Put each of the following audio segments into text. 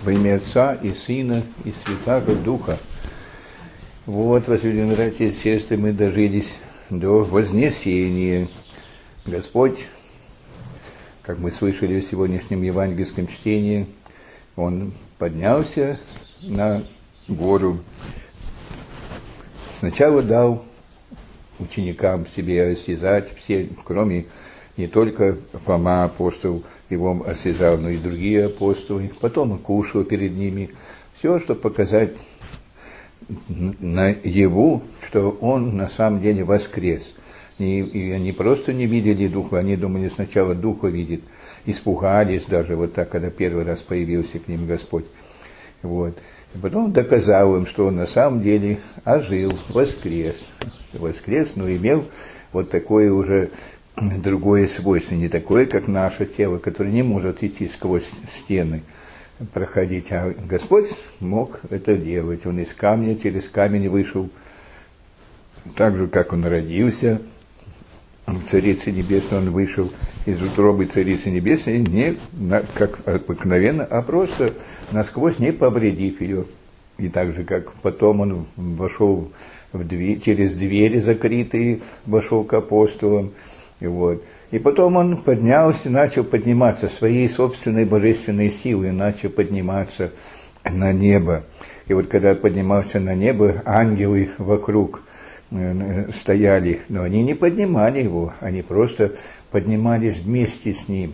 Во имя Отца и Сына и Святаго Духа. Вот, возлюбленные братья и сестры, мы дожились до Вознесения. Господь, как мы слышали в сегодняшнем евангельском чтении, Он поднялся на гору. Сначала дал ученикам себе осязать, все, кроме не только Фома апостол его осязал, но и другие апостолы. Потом он кушал перед ними. Все, чтобы показать наяву, что он на самом деле воскрес. И они просто не видели Духа, они думали сначала Духа видит. Испугались даже вот так, когда первый раз появился к ним Господь. Вот. И потом доказал им, что он на самом деле ожил, воскрес. Воскрес, но имел вот такое уже другое свойство, не такое, как наше тело, которое не может идти сквозь стены, проходить. А Господь мог это делать. Он из камня, через камень вышел. Так же, как он родился, Царицы Небесной, он вышел из утробы Царицы Небесной, не как обыкновенно, а просто насквозь, не повредив ее. И так же, как потом он вошел через двери закрытые, вошел к апостолам. Вот. И потом он поднялся, начал подниматься своей собственной божественной силой, начал подниматься на небо. И вот когда поднимался на небо, ангелы вокруг стояли, но они не поднимали его, они просто поднимались вместе с ним.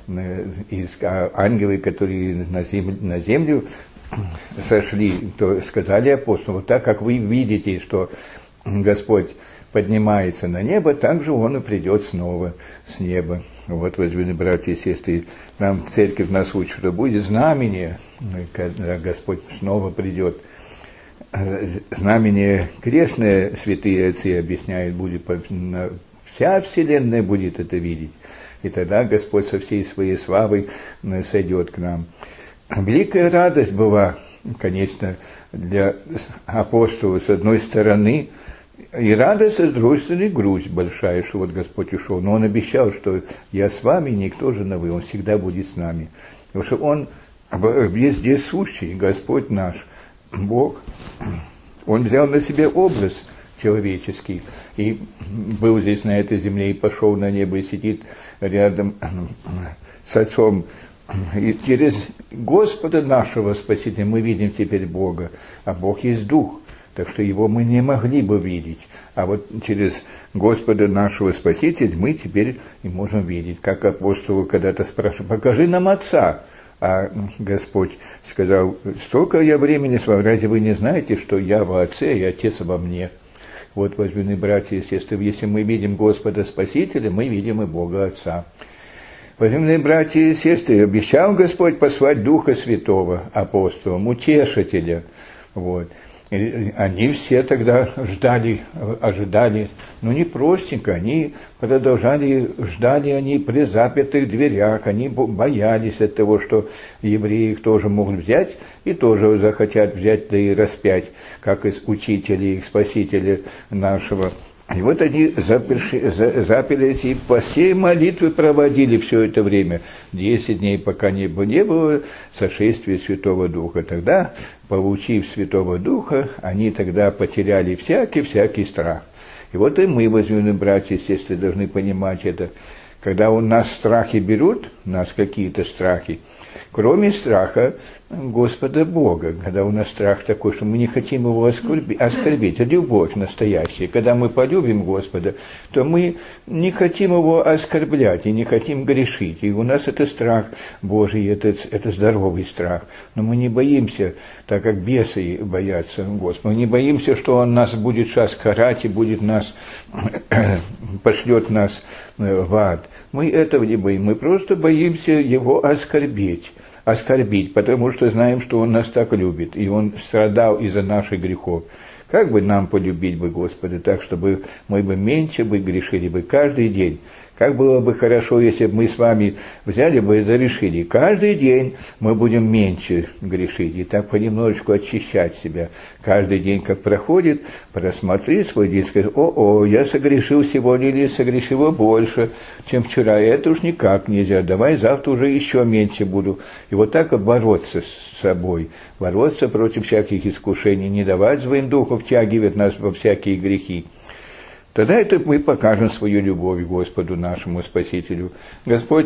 Ангелы, которые на землю сошли, то сказали апостолу: вот так как вы видите, что Господь поднимается на небо, так же Он и придет снова с неба. Вот, возлюбленные братья и сестры, нам церковь нас учит, что будет знамение, когда Господь снова придет. Знамение крестное, святые отцы объясняют, будет вся вселенная будет это видеть. И тогда Господь со всей своей славой сойдет к нам. Великая радость была, конечно, для апостолов с одной стороны, и радость, с другой стороны, грусть большая, что вот Господь ушел. Но Он обещал, что я с вами, никто же новый, Он всегда будет с нами. Потому что Он везде сущий, Господь наш, Бог. Он взял на себя образ человеческий и был здесь на этой земле, и пошел на небо, и сидит рядом с Отцом. И через Господа нашего Спасителя мы видим теперь Бога, а Бог есть Дух. Так что его мы не могли бы видеть. А вот через Господа нашего Спасителя мы теперь и можем видеть. Как апостолу когда-то спрашивали: покажи нам Отца. А Господь сказал: столько я времени с вами, разве вы не знаете, что я во Отце, и Отец во мне? Вот, возлюбленные братья и сестры, если мы видим Господа Спасителя, мы видим и Бога Отца. Возлюбленные братья и сестры, обещал Господь послать Духа Святого апостолам, утешителя. Вот. И они все тогда ожидали, но не простенько, они продолжали, ждали они при запертых дверях, они боялись от того, что евреи их тоже могут взять и тоже захотят взять, да и распять, как из учителя, их спасителя нашего. И вот они заперлись и по всей молитве проводили все это время, 10 дней, пока не было сошествия Святого Духа. Тогда, получив Святого Духа, они тогда потеряли всякий страх. И вот и мы, возлюбленные братья и сестры, должны понимать это. Когда у нас страхи берут, у нас какие-то страхи, кроме страха Господа Бога, когда у нас страх такой, что мы не хотим Его оскорбить, а любовь настоящая. Когда мы полюбим Господа, то мы не хотим Его оскорблять и не хотим грешить. И у нас это страх Божий, это здоровый страх. Но мы не боимся, так как бесы боятся Господа. Мы не боимся, что Он нас будет сейчас карать и будет нас, пошлет нас в ад. Мы этого не боимся, мы просто боимся Его оскорбить, потому что знаем, что Он нас так любит, и Он страдал из-за наших грехов. Как бы нам полюбить бы Господа так, чтобы мы бы меньше бы грешили бы каждый день, Как было бы хорошо, если бы мы с вами взяли бы и решили, каждый день мы будем меньше грешить, и так понемножечку очищать себя. Каждый день, как проходит, просмотри свой день, скажи: я согрешил сегодня или согрешила больше, чем вчера, это уж никак нельзя, давай завтра уже еще меньше буду. И вот так бороться с собой, бороться против всяких искушений, не давать злым духу втягивать нас во всякие грехи. Тогда это мы покажем свою любовь Господу нашему Спасителю. Господь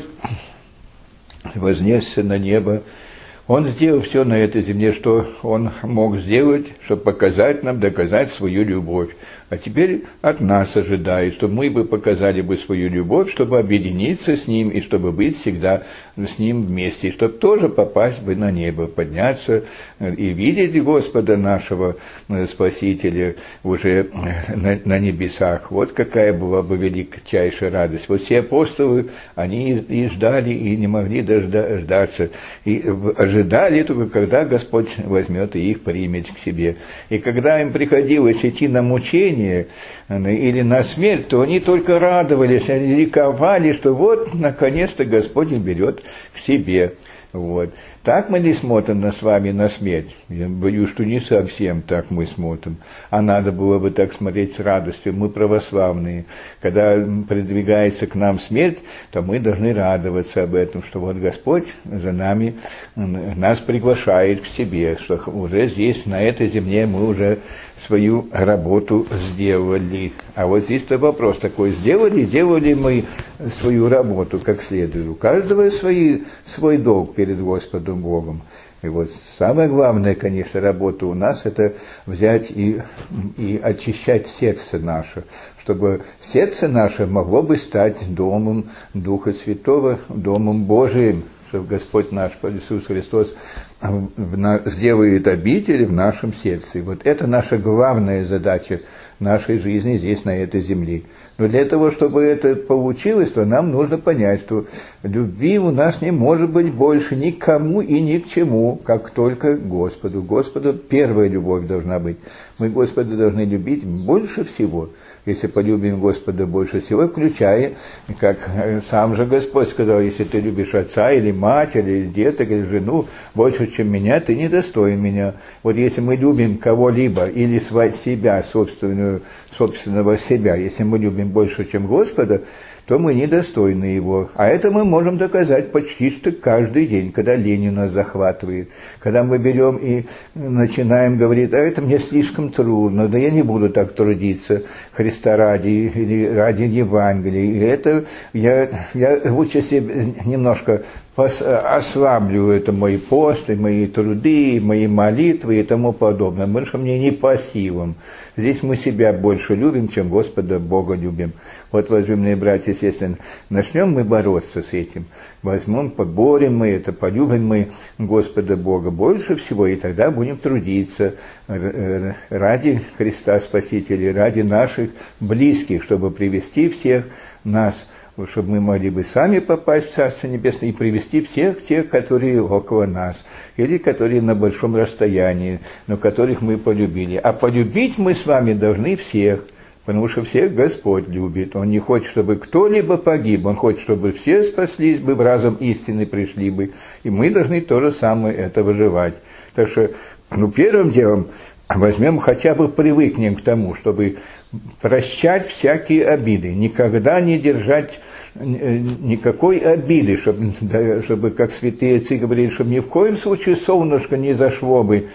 вознесся на небо, Он сделал все на этой земле, что Он мог сделать, чтобы показать нам, доказать свою любовь. А теперь от нас ожидает, чтобы мы бы показали бы свою любовь, чтобы объединиться с Ним и чтобы быть всегда с Ним вместе, и чтобы тоже попасть бы на небо, подняться и видеть Господа нашего Спасителя уже на небесах. Вот какая была бы величайшая радость. Вот все апостолы, они и ждали, и не могли дождаться, и ожидали только, когда Господь возьмет и их примет к себе. И когда им приходилось идти на мучение или на смерть, то они только радовались, они ликовали, что вот, наконец-то, Господь их берет к себе. Вот. Так мы не смотрим с вами на смерть. Я боюсь, что не совсем так мы смотрим. А надо было бы так смотреть с радостью. Мы православные. Когда придвигается к нам смерть, то мы должны радоваться об этом, что вот Господь за нами, нас приглашает к себе, что уже здесь, на этой земле, мы уже свою работу сделали. А вот здесь-то вопрос такой: делали мы свою работу как следует? У каждого свой долг перед Господом Богом. И вот самое главное, конечно, работа у нас — это взять и очищать сердце наше, чтобы сердце наше могло бы стать домом Духа Святого, домом Божиим, чтобы Господь наш Иисус Христос сделает обитель в нашем сердце. И вот это наша главная задача нашей жизни здесь, на этой земле. Но для того, чтобы это получилось, то нам нужно понять, что любви у нас не может быть больше никому и ни к чему, как только Господу. Господу первая любовь должна быть. Мы Господа должны любить больше всего. Если полюбим Господа больше всего, включая, как сам же Господь сказал: если ты любишь отца или мать, или деток, или жену больше, чем меня, ты недостоин меня. Вот если мы любим кого-либо или себя, собственного себя, если мы любим больше, чем Господа, то мы недостойны Его. А это мы можем доказать почти что каждый день, когда лень нас захватывает, когда мы берем и начинаем говорить: а это мне слишком трудно, да я не буду так трудиться Христа ради или ради Евангелия. И это я лучше себе немножко ослаблю это мои посты, мои труды, мои молитвы и тому подобное, потому что мне не по силам. Здесь мы себя больше любим, чем Господа Бога любим. Вот, возлюбленные братья и сестры, начнем мы бороться с этим. Возьмем, поборем мы это, полюбим мы Господа Бога больше всего, и тогда будем трудиться ради Христа Спасителя, ради наших близких, чтобы привести всех нас, чтобы мы могли бы сами попасть в Царство Небесное и привести всех тех, которые около нас, или которые на большом расстоянии, но которых мы полюбили. А полюбить мы с вами должны всех, потому что всех Господь любит. Он не хочет, чтобы кто-либо погиб, Он хочет, чтобы все спаслись бы, в разум истины пришли бы, и мы должны то же самое это выживать. Так что, первым делом возьмем, хотя бы привыкнем к тому, чтобы прощать всякие обиды, никогда не держать никакой обиды, чтобы, как святые отцы говорили, чтобы ни в коем случае солнышко не зашло бы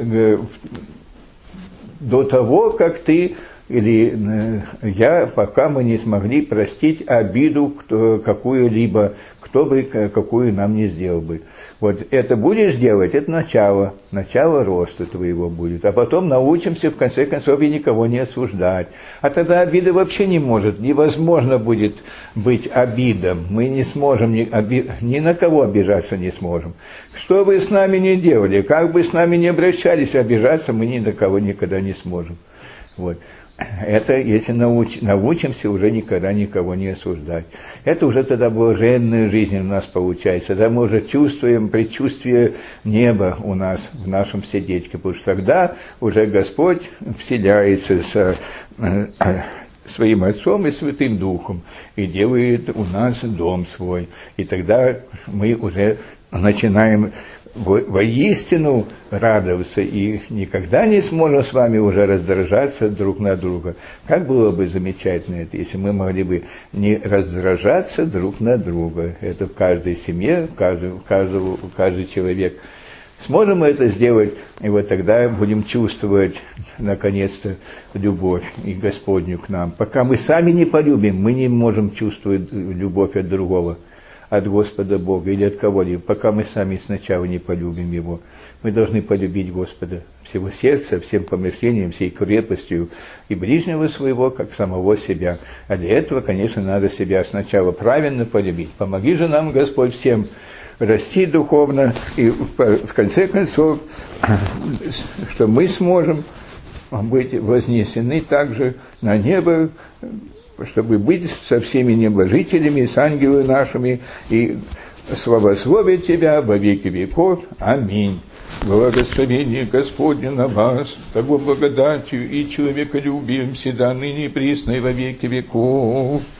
до того, как ты или я, пока мы не смогли простить обиду какую-либо, кто бы какую нам не сделал бы. Вот это будешь делать, это начало роста твоего будет. А потом научимся, в конце концов, и никого не осуждать. А тогда обида вообще не может, невозможно будет быть обидом. Мы не сможем, ни на кого обижаться не сможем. Что бы с нами ни делали, как бы с нами ни обращались, обижаться мы ни на кого никогда не сможем. Вот. Это, если научимся уже никогда никого не осуждать. Это уже тогда блаженная жизнь у нас получается. Тогда мы уже чувствуем предчувствие неба у нас, в нашем сердечке. Потому что тогда уже Господь вселяется своим Отцом и Святым Духом, и делает у нас дом свой. И тогда мы уже начинаем воистину радоваться и никогда не сможем с вами уже раздражаться друг на друга. Как было бы замечательно это, если мы могли бы не раздражаться друг на друга. Это в каждой семье, каждый человек. Сможем мы это сделать, и вот тогда будем чувствовать, наконец-то, любовь и Господню к нам. Пока мы сами не полюбим, мы не можем чувствовать любовь от другого, от Господа Бога или от кого-либо, пока мы сами сначала не полюбим Его. Мы должны полюбить Господа всего сердца, всем помышлением, всей крепостью и ближнего своего, как самого себя. А для этого, конечно, надо себя сначала правильно полюбить. Помоги же нам, Господь, всем расти духовно, и в конце концов, что мы сможем быть вознесены также на небо, чтобы быть со всеми небожителями, с ангелами нашими, и славословить Тебя во веки веков. Аминь. Благословение Господне на вас, того благодатью и человеколюбием всегда, ныне и присно и во веки веков.